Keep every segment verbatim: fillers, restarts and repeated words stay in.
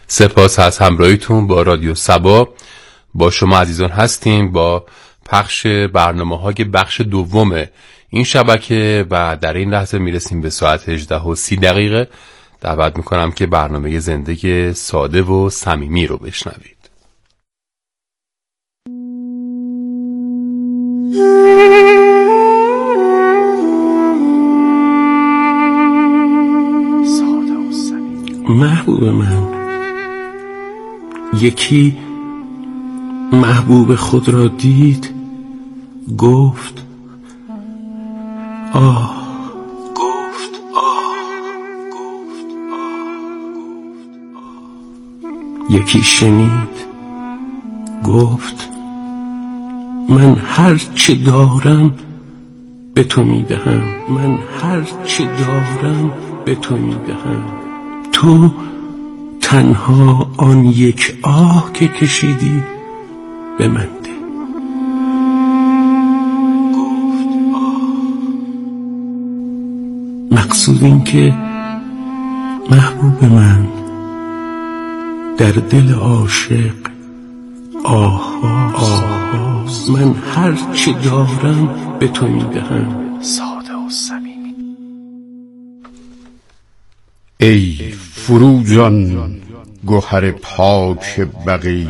سپاس از همراهیتون با رادیو صبا. با شما عزیزان هستیم با پخش برنامه‌های بخش دوم این شبکه و در این لحظه میرسیم به ساعت هجده و سی دقیقه. دعوت میکنم که برنامه زندگی ساده و صمیمی رو بشنوید. محبوب من، یکی محبوب خود را دید، گفت آه، گفت آه، گفت آه. یکی شنید، گفت من هر چه دارم به تو میدهم، من هر چه دارم به تو میدهم. تو تنها آن یک آه که کشیدی به من ده. گفت آه. مقصود این که محبوب من، در دل عاشق آه آه من هر چه دارم به تو میدهم. ساده و صمیمی. ای فروزان گوهر پاک بقی،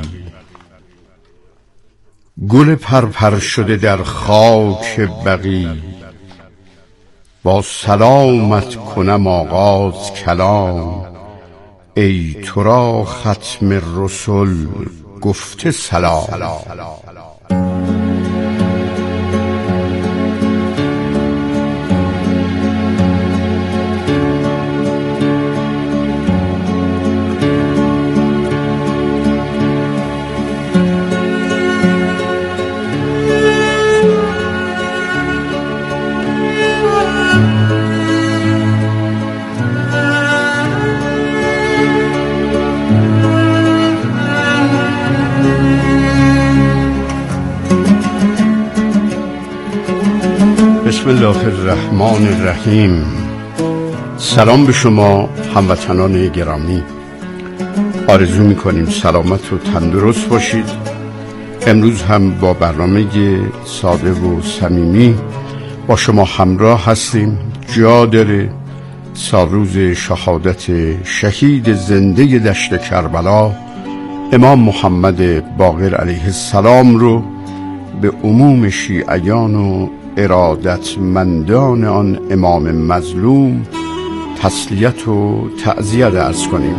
گل پرپر شده در خاک بقی. با سلامت کنم آغاز کلام، ای تو را ختم رسل گفته سلام. بسم الله الرحمن الرحیم. سلام به شما هموطنان گرامی. آرزو میکنیم سلامت و تندرست باشید. امروز هم با برنامه ساده و صمیمی با شما همراه هستیم. جا داره سالروز شهادت شهید زنده دشت کربلا امام محمد باقر علیه السلام رو به عموم شیعیان و ارادتمندان آن امام مظلوم تسلیت و تعزیت عرض کنیم.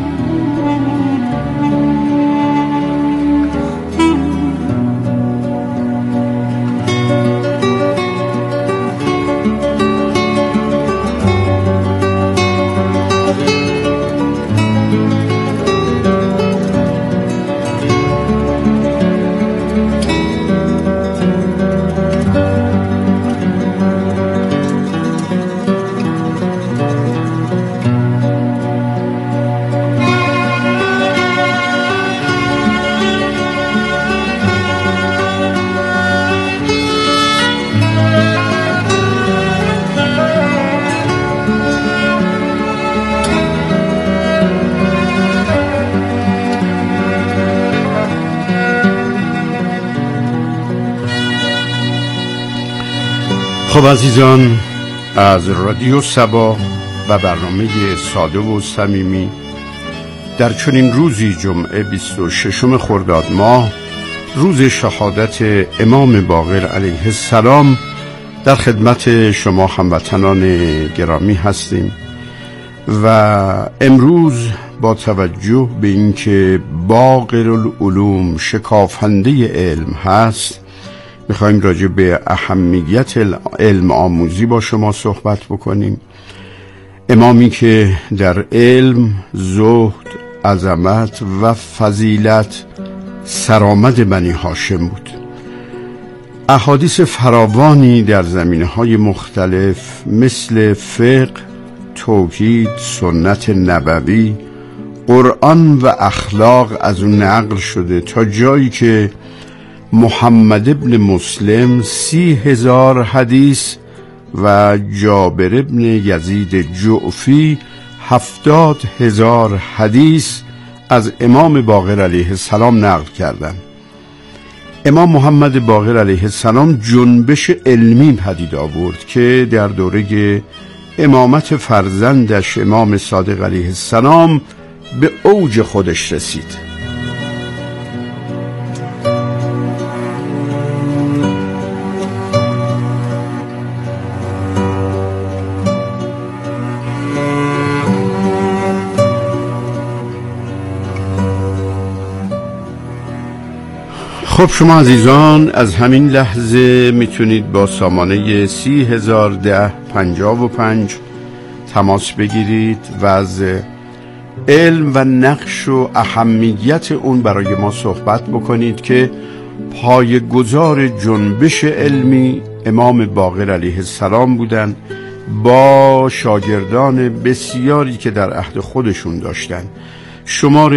خب عزیزان، از رادیو صبا و برنامه ساده و صمیمی در چنین روزی جمعه بیست و ششم خرداد ماه، روز شهادت امام باقر علیه السلام، در خدمت شما هموطنان گرامی هستیم و امروز با توجه به اینکه باقر العلوم شکافنده علم هست، میخوایم راجع به اهمیت علم آموزی با شما صحبت بکنیم. امامی که در علم، زهد، عظمت و فضیلت سرآمد بنی هاشم بود. احادیث فراوانی در زمینه‌های مختلف مثل فقه، توحید، سنت نبوی، قرآن و اخلاق از اون نقل شده تا جایی که محمد ابن مسلم سی هزار حدیث و جابر ابن یزید جعفی هفتاد هزار حدیث از امام باقر علیه السلام نقل کردند. امام محمد باقر علیه السلام جنبش علمی پدید آورد که در دوره امامت فرزندش امام صادق علیه السلام به اوج خودش رسید. خب شما عزیزان از همین لحظه میتونید با سامانه سی هزار ده پنجاه و پنج تماس بگیرید و از علم و نقش و اهمیت اون برای ما صحبت بکنید که پایه‌گذار جنبش علمی امام باقر علیه السلام بودن با شاگردان بسیاری که در عهد خودشون داشتن. شمار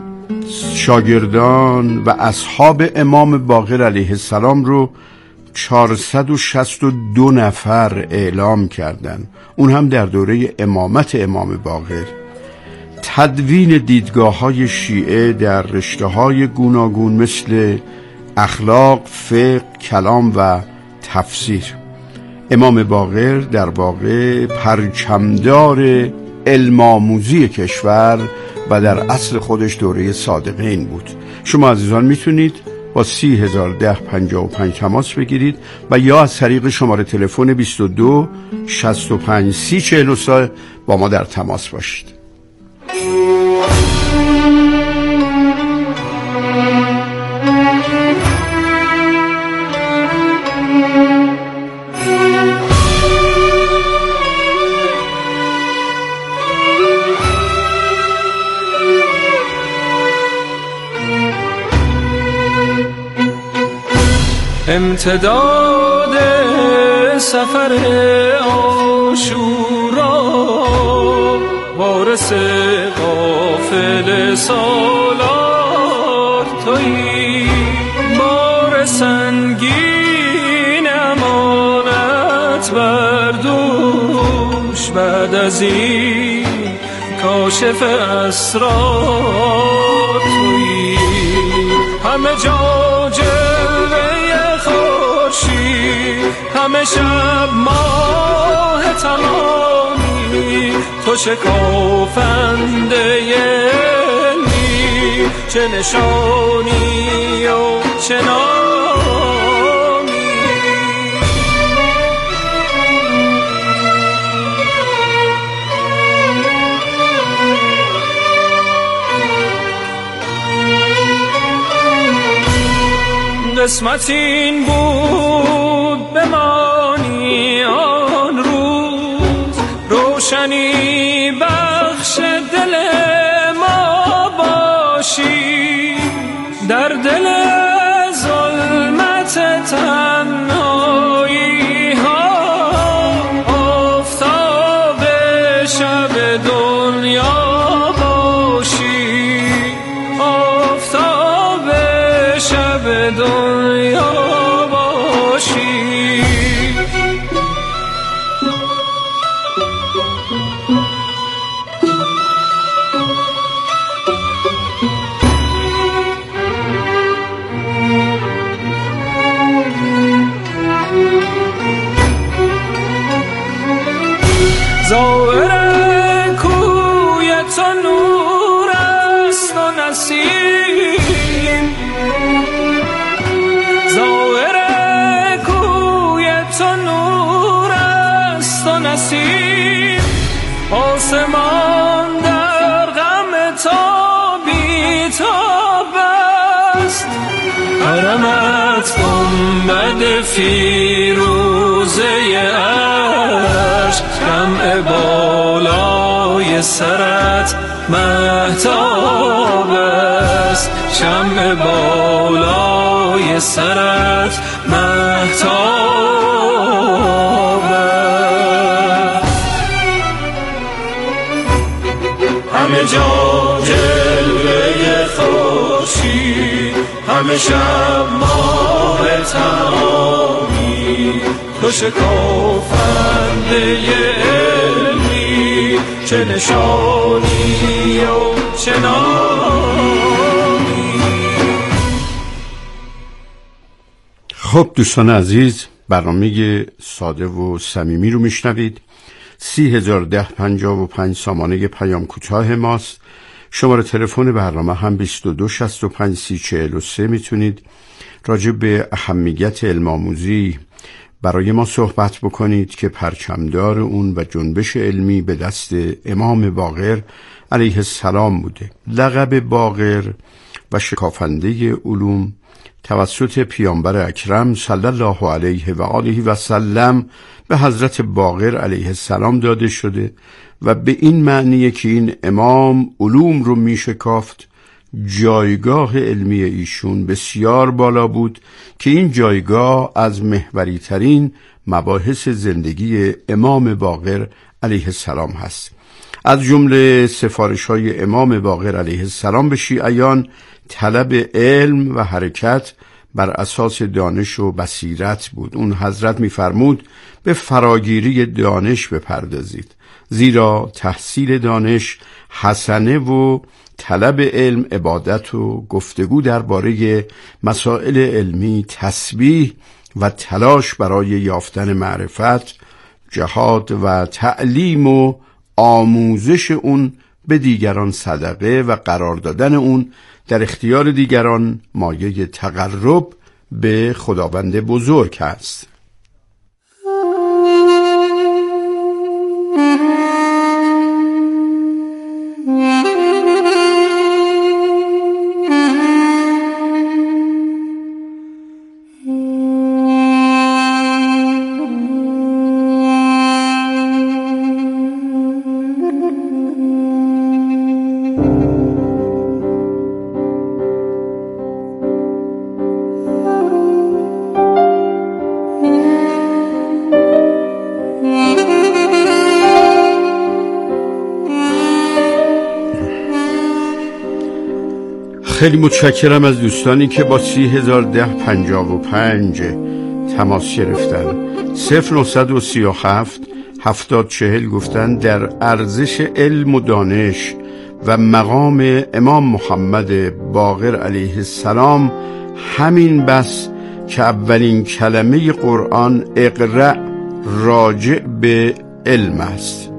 شاگردان و اصحاب امام باقر علیه السلام رو چهارصد و شصت و دو نفر اعلام کردن، اون هم در دوره امامت امام باقر. تدوین دیدگاه های شیعه در رشته های گوناگون مثل اخلاق، فقه، کلام و تفسیر. امام باقر در واقع پرچمدار علم آموزی کشور و در اصل خودش دوره صادقین بود. شما عزیزان میتونید با سی هزار ده پنجاه و پنج تماس بگیرید و یا از طریق شماره تلفن بیست و دو شصت و پنج سی چهل و سه با ما در تماس باشید. امتداد سفر عاشورا وارث قافله سالار تویی، بار سنگین امانت بر دوش بعد از این کاشف اسرار تویی. همه جا همه شب ماه تمامی، تو شکافنده علمی، چه نشانی و چه نامی. قسمت این بود بمانی آن روز، روشنی بخش دل ما باشی، در دل ظلمت تنهایی ها آفتاب شب دنیا باشی، آفتاب شب دنیا باشی. زائر کوی تو نور است و نسیم، زائر کوی تو نور است و نسیم، آسمان در غم تا بی تاب است، حرمت گنبد فیروزه عرش، شمع بالای سرت مهتاب است، شمع بالای سرت مهتاب است. همه جا جلوه خورشید، همه شب ماه تمامی، تو شکافنده علمی، چه نشانی و چه نامی. خب دوستان عزیز، برنامه ساده و صمیمی رو میشنوید. سی هزار ده پنجاه و پنج سامانه پیام کوتاه ماست. شماره تلفن برنامه هم بیست و دو شصت و پنج سی چهل و سه. میتونید راجع به اهمیت علم آموزی برای ما صحبت بکنید که پرچمدار اون و جنبش علمی به دست امام باقر علیه السلام بوده. لقب باقر و شکافنده علوم توسط پیامبر اکرم صلی الله علیه و آله و سلم به حضرت باقر علیه السلام داده شده و به این معنیه که این امام علوم رو می شکافت. جایگاه علمی ایشون بسیار بالا بود که این جایگاه از محوری ترین مباحث زندگی امام باقر علیه السلام هست. از جمله سفارش های امام باقر علیه السلام به شیعیان طلب علم و حرکت بر اساس دانش و بصیرت بود. اون حضرت می‌فرمود به فراگیری دانش بپردازید، زیرا تحصیل دانش حسنه و طلب علم عبادت و گفتگو درباره مسائل علمی تسبیح و تلاش برای یافتن معرفت، جهاد و تعلیم و آموزش اون به دیگران صدقه و قرار دادن اون در اختیار دیگران مایه تقرب به خداوند بزرگ است. خیلی متشکرم از دوستانی که با سی هزار ده پنجاه و پنج تماس گرفتن. صفر نهصد و سی و هفت هفتاد چهل گفتن در ارزش علم و دانش و مقام امام محمد باقر علیه السلام همین بس که اولین کلمه قرآن اقرأ راجع به علم است.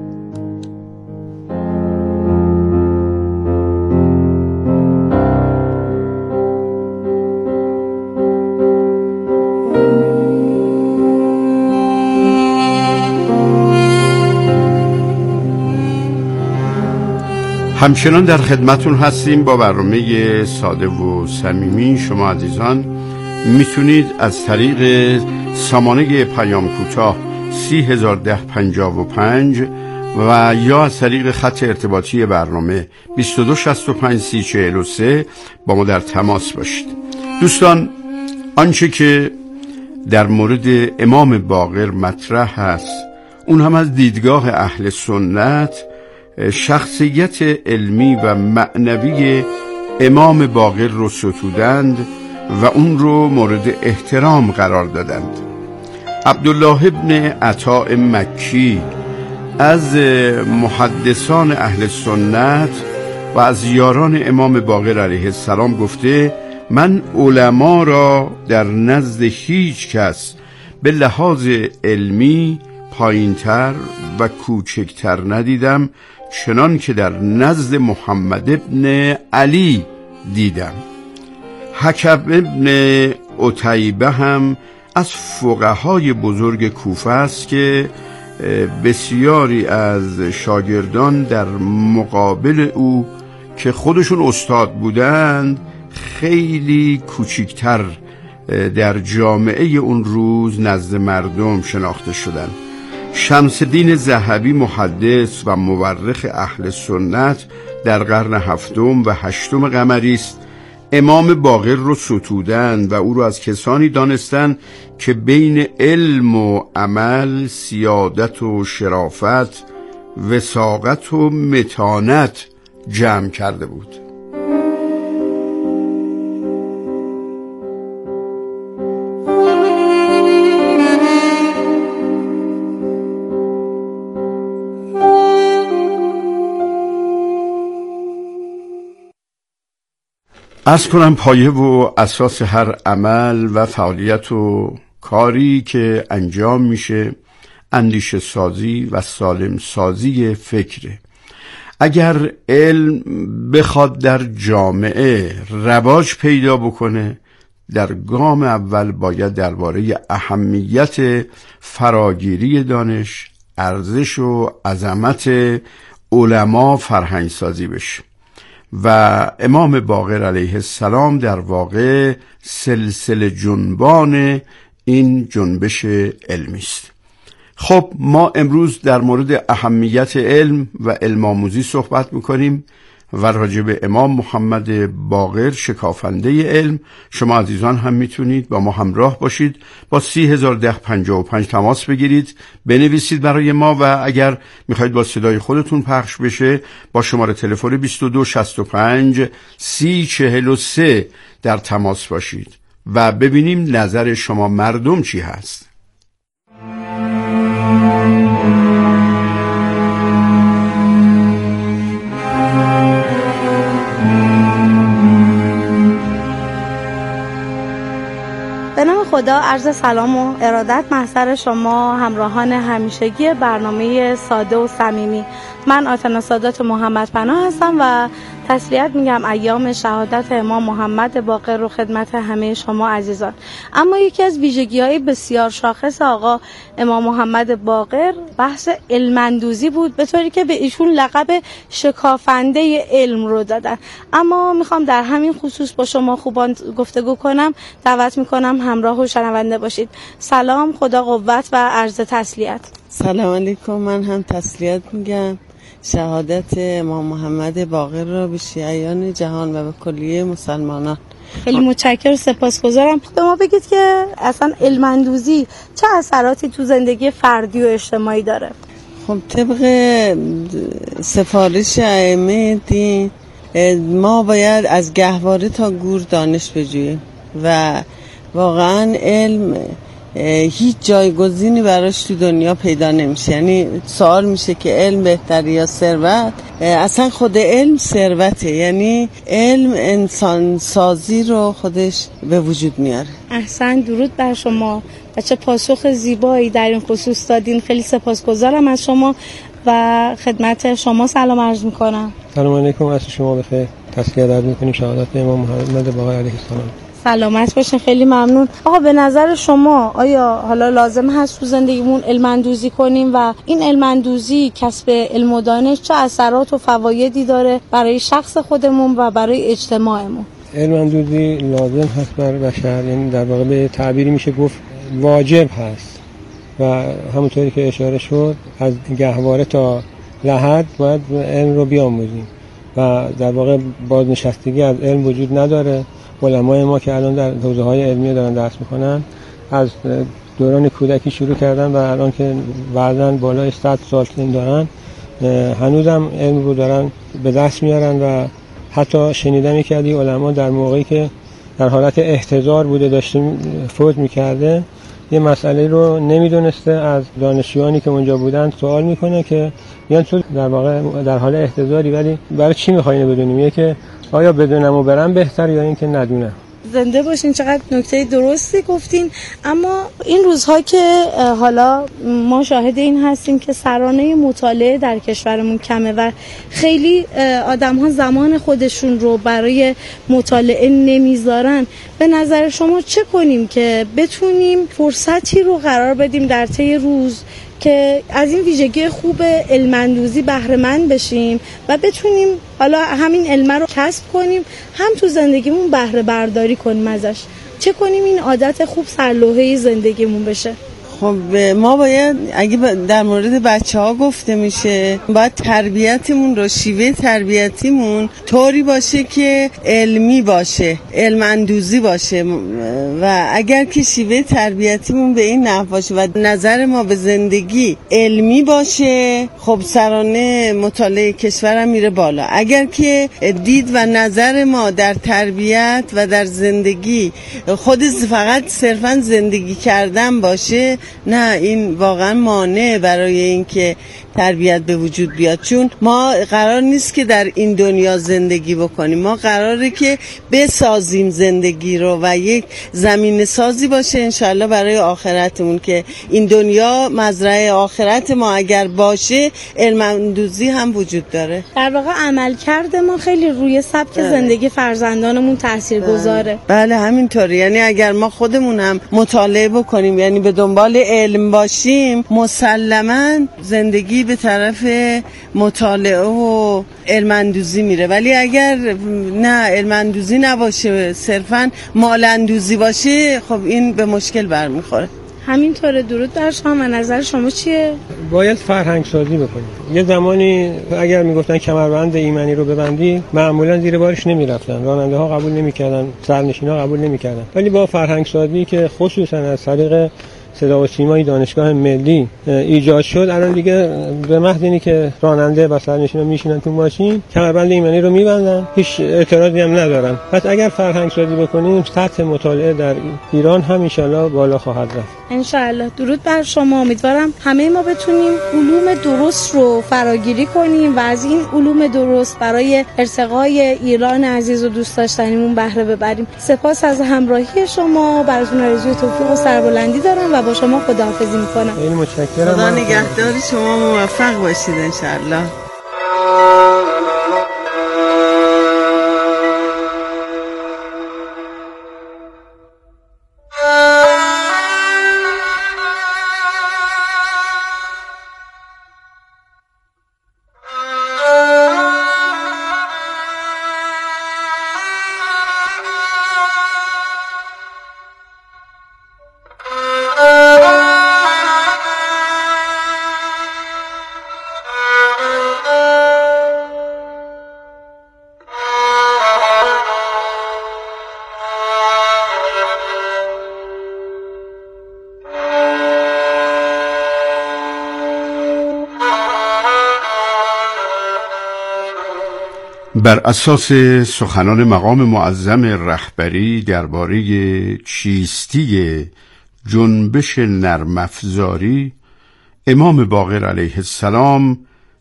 همچنان در خدمتون هستیم با برنامه ساده و صمیمی. شما عزیزان میتونید از طریق سامانه پیام کوتاه سی هزار ده پنجاه و پنج و یا از طریق خط ارتباطی برنامه بیست و دو شصت و پنج سی چهل و سه با ما در تماس باشید. دوستان، آنچه که در مورد امام باقر مطرح هست اون هم از دیدگاه اهل سنت شخصیت علمی و معنوی امام باقر رو ستودند و اون رو مورد احترام قرار دادند. عبدالله ابن عطاء مکی از محدثان اهل سنت و از یاران امام باقر علیه السلام گفته من علما را در نزد هیچ کس به لحاظ علمی پایینتر و کوچکتر ندیدم چنان که در نزد محمد ابن علی دیدم. حکم ابن عتیبه هم از فقهای بزرگ کوفه است که بسیاری از شاگردان در مقابل او که خودشون استاد بودند خیلی کوچکتر در جامعه اون روز نزد مردم شناخته شدند. شمس الدین ذهبی محدث و مورخ اهل سنت در قرن هفتم و هشتم قمری است. امام باقر رو ستودند و او رو از کسانی دانستند که بین علم و عمل سیادت و شرافت، وساقت و متانت جمع کرده بود. عرض کنم پایه و اساس هر عمل و فعالیت و کاری که انجام میشه اندیشه سازی و سالم سازی فکره. اگر علم بخواد در جامعه رواج پیدا بکنه، در گام اول باید درباره اهمیت فراگیری دانش، ارزش و عظمت علما فرهنگ سازی بشه و امام باقر علیه السلام در واقع سلسله جنبان این جنبش علمی است. خب ما امروز در مورد اهمیت علم و علم آموزی صحبت میکنیم و راجع به امام محمد باقر شکافنده علم. شما عزیزان هم میتونید با ما همراه باشید، با سی هزار ده پنجاه و پنج تماس بگیرید، بنویسید برای ما و اگر میخواید با صدای خودتون پخش بشه با شماره تلفن بیست و دو شصت و پنج سی چهل و سه در تماس باشید و ببینیم نظر شما مردم چی هست. به نام خدا، عرض سلام و ارادت محضر شما همراهان همیشگی برنامه ساده و صمیمی. من آتنا سادات محمد پناه هستم و تسلیت میگم ایام شهادت امام محمد باقر رو خدمت همه شما عزیزان. اما یکی از ویژگی‌های بسیار شاخص آقا امام محمد باقر بحث علم‌اندوزی بود، به طوری که به ایشون لقب شکافنده علم رو دادن. اما میخوام در همین خصوص با شما خوبان گفتگو کنم، دعوت میکنم همراه و شنونده باشید. سلام، خدا قوت و عرض تسلیت. سلام علیکم. من هم تسلیت میگم شهادت امام محمد باقر را به شیعیان جهان و به کلیه مسلمانان. خیلی متشکرم، سپاسگزارم. به ما بگید که اصلا علم‌اندوزی چه اثراتی تو زندگی فردی و اجتماعی داره؟ خب طبق سفارش ائمه دین ما باید از گهواره تا گور دانش بجوییم و واقعا علم هیچ جایگزینی براش تو دنیا پیدا نمیشه. یعنی سوال میشه که علم بهتر یا ثروت؟ اصلا خود علم ثروته، یعنی علم انسان سازی رو خودش به وجود میاره. احسن، درود بر شما و چه پاسخ زیبایی در این خصوص دادین. خیلی سپاسگزارم از شما و خدمت شما سلام عرض میکنم. سلام علیکم، از شما بخیر. تسلیت عرض میکنیم شهادت امام محمد باقر علیه السلام. سلامت باشین، خیلی ممنون. آقا به نظر شما آیا حالا لازم هست تو زندگیمون علم اندوزی کنیم و این علم اندوزی کسب علم و دانش چه اثرات و فوایدی داره برای شخص خودمون و برای اجتماعمون؟ علم اندوزی لازم هست برای بشر، یعنی در واقع به تعبیری میشه گفت واجب هست و همونطوری که اشاره شد از گهواره تا لحد باید علم رو بیاموزیم و در واقع بازنشستگی از علم وجود نداره. علمای ما که الان در حوزه‌های علمی دارن درس میکنن از دوران کودکی شروع کردن و الان که بعضن بالای صد سال سن دارن هنوزم علم رو دارن به دست میارن و حتی شنیدم یکی از علما در موقعی که در حالت احتضار بوده داشته فوت میکرده یه مسئله رو نمیدونسته، از دانشجویانی که اونجا بودن سوال میکنه که یعنی تو در واقع در حال احتضاری ولی برای چی میخواین بدونیم؟ یه که آیا بدونم و برم بهتر یا اینکه ندونم؟ زنده باشین، چقدر نکته درستی گفتین. اما این روزها که حالا ما شاهد این هستیم که سرانه مطالعه در کشورمون کمه و خیلی آدم‌ها زمان خودشون رو برای مطالعه نمیذارن، به نظر شما چه کنیم که بتونیم فرصتی رو قرار بدیم در طی روز که از این ویژگی خوب علم‌اندوزی بهره مند بشیم و بتونیم حالا همین علم رو کسب کنیم، هم تو زندگیمون بهره برداری کنیم ازش؟ چه کنیم این عادت خوب سرلوحه زندگیمون بشه؟ خب ما باید اگه در مورد بچه ها گفته میشه باید تربیتمون رو، شیوه تربیتیمون طوری باشه که علمی باشه، علم اندوزی باشه و اگر که شیوه تربیتیمون به این نحو باشه و نظر ما به زندگی علمی باشه خب سرانه مطالعه کشورم میره بالا. اگر که دید و نظر ما در تربیت و در زندگی خود فقط صرفا زندگی کردن باشه، نه این واقعا مانع برای اینکه تربیت به وجود بیاد، چون ما قرار نیست که در این دنیا زندگی بکنیم، ما قراره که بسازیم زندگی رو و یک زمین سازی باشه انشالله برای آخرتمون، که این دنیا مزرعه آخرت ما اگر باشه علم اندوزی هم وجود داره. در واقع عمل کرده ما خیلی روی سبک بله. زندگی فرزندانمون تأثیر گذاره. بله همینطوره، یعنی اگر ما خودمون هم مطالعه بکنیم، یعنی به دنبال علم باشیم، مسلماً زندگی به طرف مطالعه و علم اندوزی میره. ولی اگر نه علم اندوزی نباشه، صرفاً مال اندوزی باشه، خب این به مشکل برمیخوره. همینطوره. درود بر شما. و نظر شما چیه؟ باید فرهنگ سازی بکنیم. یه زمانی اگر میگفتن کمربند ایمنی رو ببندی، معمولا زیر بارش نمیرفتن، راننده ها قبول نمیکردن، سرنشین ها قبول نمیکردن. ولی با فرهنگ سازی که خصوصا از طریق صدا و سیمای دانشگاه ملی ایجاد شد، الان دیگه به محض اینی که راننده و سرنشینا میشینن تو ماشین کمربند ایمنی رو میبندن، هیچ اعتراضی هم ندارن. پس اگر فرهنگ سازی بکنیم، سطح مطالعه در ایران هم ان شاءالله بالا خواهد رفت. ان شاءالله. درود بر شما. امیدوارم همه ما بتونیم علوم درست رو فراگیری کنیم و از این علوم درست برای ارتقای ایران عزیز و دوست داشتنیمون بهره ببریم. سپاس از همراهی شما. براتون آرزوی توفیق و سربلندی دارم و با شما خداحافظی میکنم. خیلی متشکرم. خدا نگهدار شما، موفق باشید ان شاءالله. بر اساس سخنان مقام معظم رهبری درباره چیستی جنبش نرم افزاری، امام باقر علیه السلام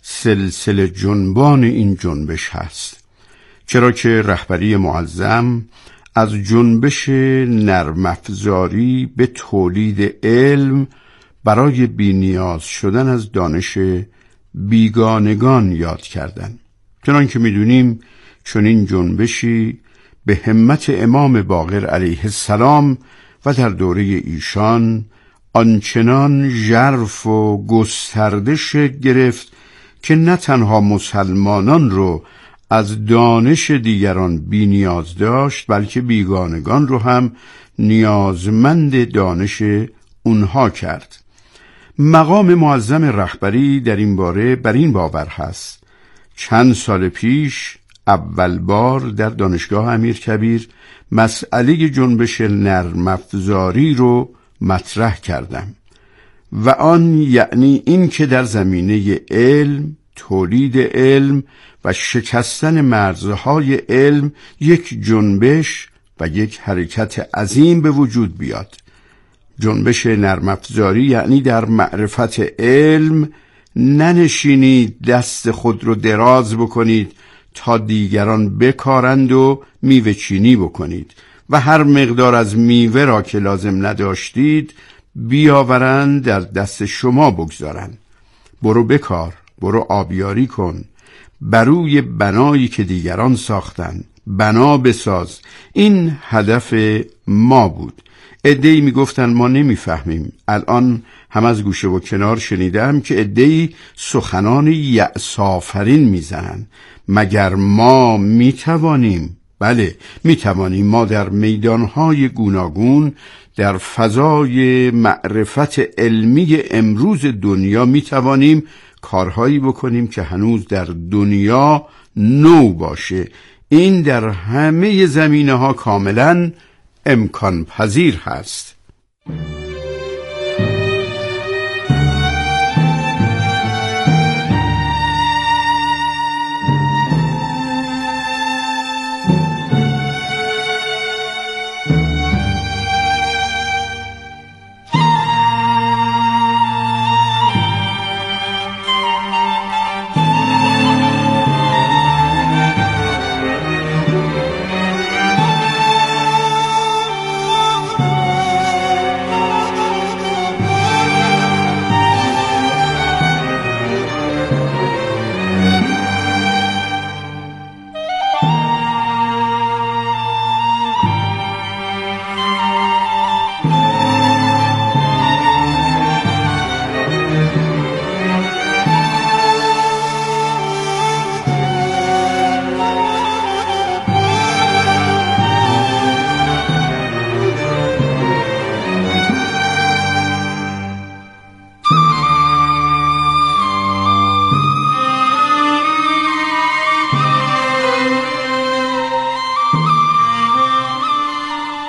سلسله جنبان این جنبش هست، چرا که رهبری معظم از جنبش نرم افزاری به تولید علم برای بی‌نیاز شدن از دانش بیگانگان یاد کردند. چنان که میدونیم چنین جنبشی به همت امام باقر علیه السلام و در دوره ایشان آنچنان ژرف و گسترده شکل گرفت که نه تنها مسلمانان رو از دانش دیگران بی نیاز داشت، بلکه بیگانگان رو هم نیازمند دانش اونها کرد. مقام معظم رهبری در این باره بر این باور هست. چند سال پیش اول بار در دانشگاه امیرکبیر مسئله جنبش نرم افزاری رو مطرح کردم و آن یعنی این که در زمینه علم، تولید علم و شکستن مرزهای علم یک جنبش و یک حرکت عظیم به وجود بیاد. جنبش نرم افزاری یعنی در معرفت علم ننشینید دست خود رو دراز بکنید تا دیگران بکارند و میوه چینی بکنید و هر مقدار از میوه را که لازم نداشتید بیاورند در دست شما بگذارند. برو بکار، برو آبیاری کن، بروی بنایی که دیگران ساختند بنا بساز. این هدف ما بود. عده‌ای میگفتن ما نمیفهمیم. الان هم از گوشه و کنار شنیدم که عده‌ای سخنان یأس‌آفرین میزنن. مگر ما میتوانیم؟ بله میتوانیم. ما در میدانهای گوناگون در فضای معرفت علمی امروز دنیا میتوانیم کارهایی بکنیم که هنوز در دنیا نو باشه. این در همه زمینه‌ها کاملاً امکان پذیر هست.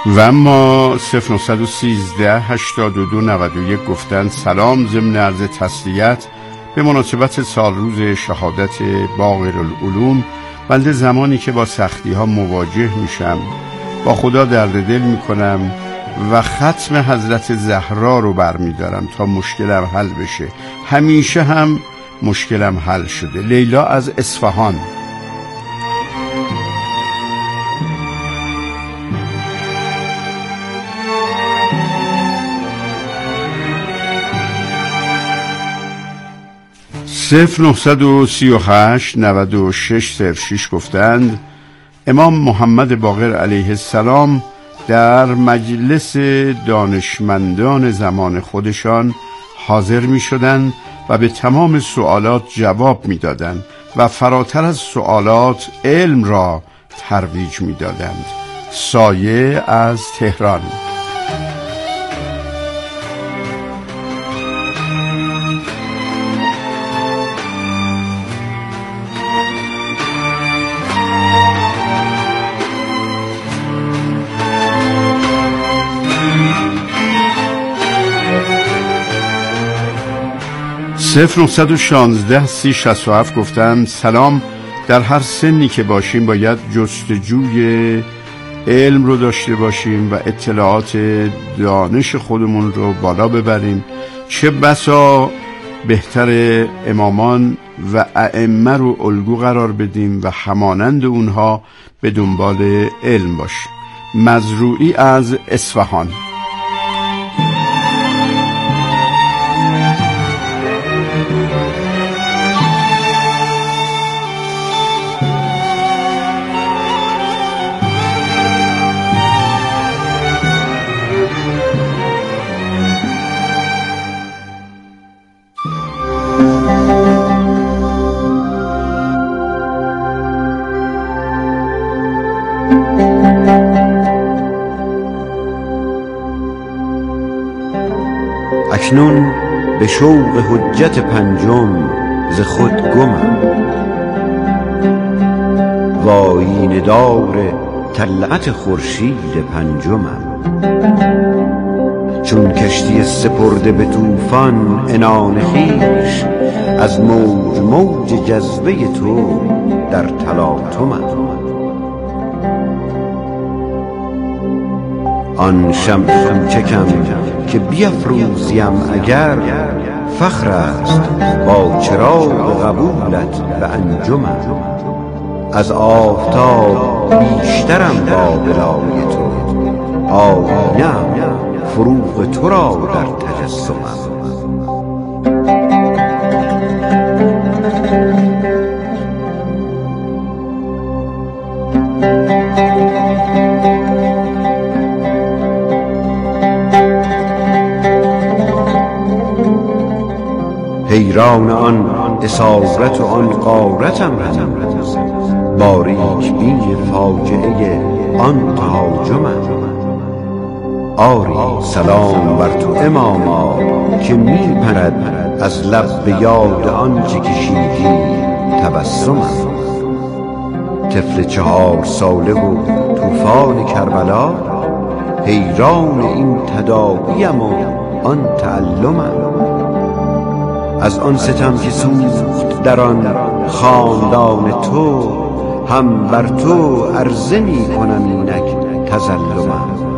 و اما صفر نه یک سه هشتاد و دو نود و یک گفتن سلام، ضمن عرض تسلیت به مناسبت سال روز شهادت باقر العلوم. بنده زمانی که با سختی ها مواجه میشم با خدا درد دل میکنم و ختم حضرت زهرا رو برمیدارم تا مشکلم حل بشه. همیشه هم مشکلم حل شده. لیلا از اصفهان. صفر نه سه هشت نود و شش صفر شش گفتند امام محمد باقر علیه السلام در مجلس دانشمندان زمان خودشان حاضر می شدند و به تمام سوالات جواب می دادند و فراتر از سوالات علم را ترویج می دادند. سایه از تهران. صفر نه یک شش سی شصت و هفت گفتند سلام، در هر سنی که باشیم باید جستجوی علم رو داشته باشیم و اطلاعات دانش خودمون رو بالا ببریم. چه بسا بهتر امامان و ائمه رو الگو قرار بدیم و همانند اونها به دنبال علم باشیم. مزروعی از اصفهان. اکنون به شوق حجت پنجم ز خود گمم، و آیینه دار طلعت خورشید پنجمم. چون کشتی سپرده به طوفان عنان خویش، از موج موج جذبه تو در تلاطمم. آن شمع چکم که بیفروزیم اگر، فخر است با چراغ قبولت به انجمم. از آفتاب بیشترم با بلای تو، آینه‌ام فروغ تو را در تجسمم. حیران آن اسارت و آن غارتم هنوز، باریک بین فاجعه آن تهاجمم. آری سلام بر تو اماما که می پرد از لب به یاد آنچه کشیدی تبسمم. طفل چهار ساله و طوفان کربلا، حیران این تداعیم و آن تعلمم. از آن ستم که سوخت در آن خاندان تو، هم بر تو عرضه می کنم اینک تظلمم.